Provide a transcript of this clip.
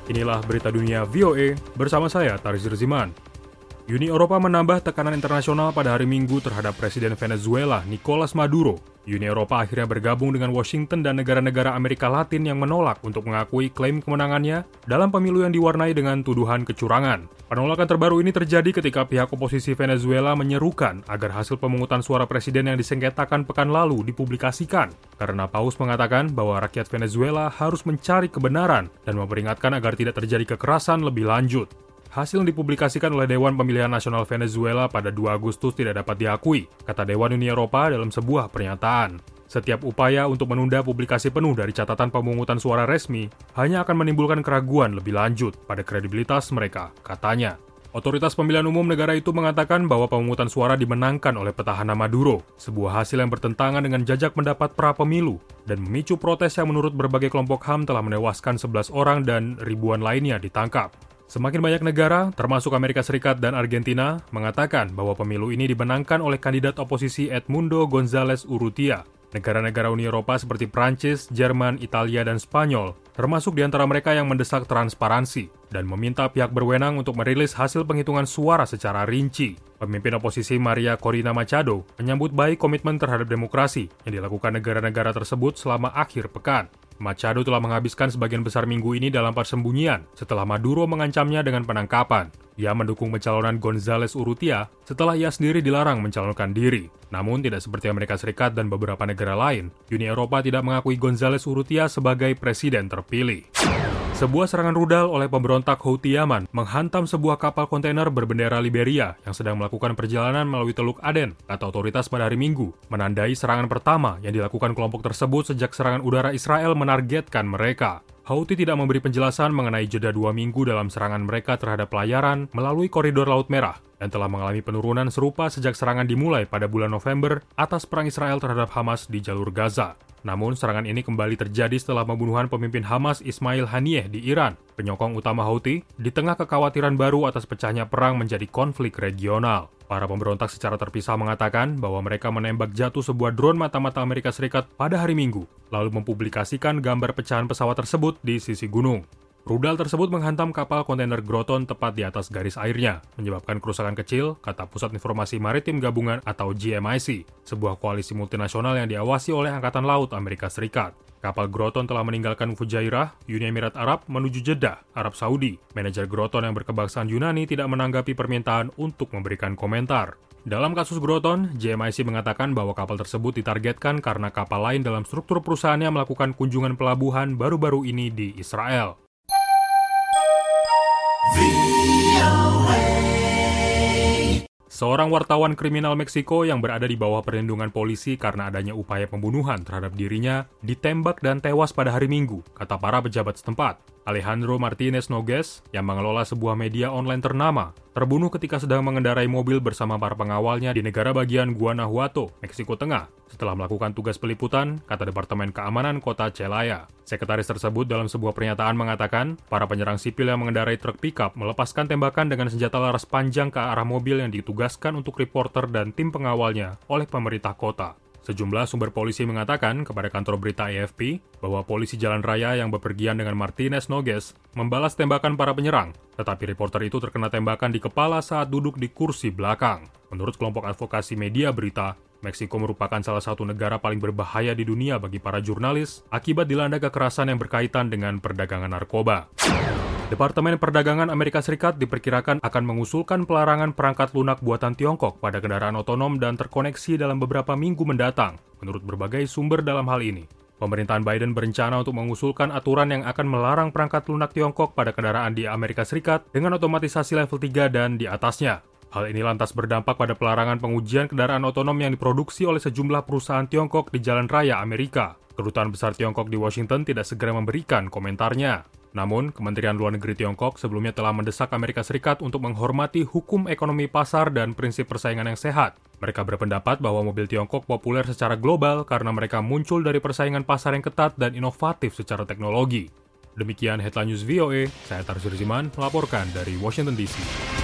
Inilah berita dunia VOA bersama saya, Tarzir Ziman. Uni Eropa menambah tekanan internasional pada hari Minggu terhadap Presiden Venezuela, Nicolas Maduro. Uni Eropa akhirnya bergabung dengan Washington dan negara-negara Amerika Latin yang menolak untuk mengakui klaim kemenangannya dalam pemilu yang diwarnai dengan tuduhan kecurangan. Penolakan terbaru ini terjadi ketika pihak oposisi Venezuela menyerukan agar hasil pemungutan suara presiden yang disengketakan pekan lalu dipublikasikan. Karena Paus mengatakan bahwa rakyat Venezuela harus mencari kebenaran dan memperingatkan agar tidak terjadi kekerasan lebih lanjut. Hasil yang dipublikasikan oleh Dewan Pemilihan Nasional Venezuela pada 2 Agustus tidak dapat diakui, kata Dewan Uni Eropa dalam sebuah pernyataan. Setiap upaya untuk menunda publikasi penuh dari catatan pemungutan suara resmi hanya akan menimbulkan keraguan lebih lanjut pada kredibilitas mereka, katanya. Otoritas Pemilihan Umum negara itu mengatakan bahwa pemungutan suara dimenangkan oleh petahana Maduro, sebuah hasil yang bertentangan dengan jajak pendapat pra-pemilu dan memicu protes yang menurut berbagai kelompok HAM telah menewaskan 11 orang dan ribuan lainnya ditangkap. Semakin banyak negara, termasuk Amerika Serikat dan Argentina, mengatakan bahwa pemilu ini dimenangkan oleh kandidat oposisi Edmundo González Urrutia. Negara-negara Uni Eropa seperti Prancis, Jerman, Italia, dan Spanyol, termasuk di antara mereka yang mendesak transparansi dan meminta pihak berwenang untuk merilis hasil penghitungan suara secara rinci. Pemimpin oposisi Maria Corina Machado menyambut baik komitmen terhadap demokrasi yang dilakukan negara-negara tersebut selama akhir pekan. Machado telah menghabiskan sebagian besar minggu ini dalam persembunyian setelah Maduro mengancamnya dengan penangkapan. Ia mendukung pencalonan González Urrutia setelah ia sendiri dilarang mencalonkan diri. Namun tidak seperti Amerika Serikat dan beberapa negara lain, Uni Eropa tidak mengakui González Urrutia sebagai presiden terpilih. Sebuah serangan rudal oleh pemberontak Houthi Yaman menghantam sebuah kapal kontainer berbendera Liberia yang sedang melakukan perjalanan melalui Teluk Aden, kata otoritas pada hari Minggu, menandai serangan pertama yang dilakukan kelompok tersebut sejak serangan udara Israel menargetkan mereka. Houthi tidak memberi penjelasan mengenai jeda 2 minggu dalam serangan mereka terhadap pelayaran melalui koridor Laut Merah dan telah mengalami penurunan serupa sejak serangan dimulai pada bulan November atas perang Israel terhadap Hamas di jalur Gaza. Namun, serangan ini kembali terjadi setelah pembunuhan pemimpin Hamas Ismail Haniyeh di Iran, penyokong utama Houthi, di tengah kekhawatiran baru atas pecahnya perang menjadi konflik regional. Para pemberontak secara terpisah mengatakan bahwa mereka menembak jatuh sebuah drone mata-mata Amerika Serikat pada hari Minggu, lalu mempublikasikan gambar pecahan pesawat tersebut di sisi gunung. Rudal tersebut menghantam kapal kontainer Groton tepat di atas garis airnya, menyebabkan kerusakan kecil, kata Pusat Informasi Maritim Gabungan atau GMIC, sebuah koalisi multinasional yang diawasi oleh Angkatan Laut Amerika Serikat. Kapal Groton telah meninggalkan Fujairah, Uni Emirat Arab, menuju Jeddah, Arab Saudi. Manajer Groton yang berkebangsaan Yunani tidak menanggapi permintaan untuk memberikan komentar. Dalam kasus Groton, GMIC mengatakan bahwa kapal tersebut ditargetkan karena kapal lain dalam struktur perusahaannya melakukan kunjungan pelabuhan baru-baru ini di Israel. Seorang wartawan kriminal Meksiko yang berada di bawah perlindungan polisi karena adanya upaya pembunuhan terhadap dirinya ditembak dan tewas pada hari Minggu, kata para pejabat setempat. Alejandro Martinez Nogues, yang mengelola sebuah media online ternama, terbunuh ketika sedang mengendarai mobil bersama para pengawalnya di negara bagian Guanajuato, Meksiko Tengah, setelah melakukan tugas peliputan, kata Departemen Keamanan Kota Celaya. Sekretaris tersebut dalam sebuah pernyataan mengatakan, para penyerang sipil yang mengendarai truk pickup melepaskan tembakan dengan senjata laras panjang ke arah mobil yang ditugaskan untuk reporter dan tim pengawalnya oleh pemerintah kota. Sejumlah sumber polisi mengatakan kepada kantor berita AFP bahwa polisi jalan raya yang bepergian dengan Martinez Nogues membalas tembakan para penyerang, tetapi reporter itu terkena tembakan di kepala saat duduk di kursi belakang. Menurut kelompok advokasi media berita, Meksiko merupakan salah satu negara paling berbahaya di dunia bagi para jurnalis akibat dilanda kekerasan yang berkaitan dengan perdagangan narkoba. Departemen Perdagangan Amerika Serikat diperkirakan akan mengusulkan pelarangan perangkat lunak buatan Tiongkok pada kendaraan otonom dan terkoneksi dalam beberapa minggu mendatang, menurut berbagai sumber dalam hal ini. Pemerintahan Biden berencana untuk mengusulkan aturan yang akan melarang perangkat lunak Tiongkok pada kendaraan di Amerika Serikat dengan otomatisasi level 3 dan di atasnya. Hal ini lantas berdampak pada pelarangan pengujian kendaraan otonom yang diproduksi oleh sejumlah perusahaan Tiongkok di jalan raya Amerika. Kedutaan Besar Tiongkok di Washington tidak segera memberikan komentarnya. Namun, Kementerian Luar Negeri Tiongkok sebelumnya telah mendesak Amerika Serikat untuk menghormati hukum ekonomi pasar dan prinsip persaingan yang sehat. Mereka berpendapat bahwa mobil Tiongkok populer secara global karena mereka muncul dari persaingan pasar yang ketat dan inovatif secara teknologi. Demikian Headline News VOA, saya Tarzir Ziman melaporkan dari Washington DC.